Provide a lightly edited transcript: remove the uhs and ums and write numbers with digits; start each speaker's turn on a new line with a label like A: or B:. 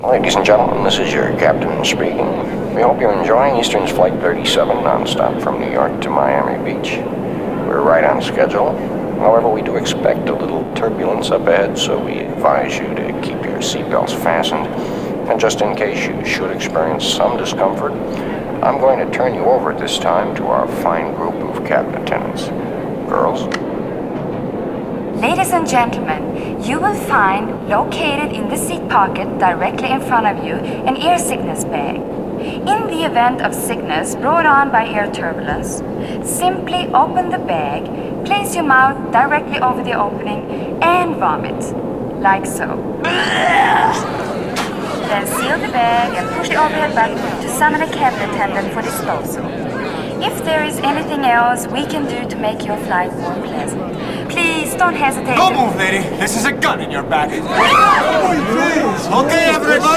A: Ladies and gentlemen, this is your captain speaking. We hope you're enjoying Eastern's Flight 37 nonstop from New York to Miami Beach. We're right on schedule. However, we do expect a little turbulence up ahead, so we advise you to keep your seatbelts fastened. And just in case you should experience some discomfort, I'm going to turn you over at this time to our fine group of cabin attendants. Girls?
B: Ladies and gentlemen, you will find located in the seat pocket directly in front of you an air sickness bag. In the event of sickness brought on by air turbulence, simply open the bag, place your mouth directly over the opening, and vomit, like so. Then seal the bag and push the overhead button to summon a cabin attendant for disposal. If there is anything else we can do to make your flight more pleasant, please don't hesitate.
C: Don't move, lady. This is a gun in your back. Okay, everybody.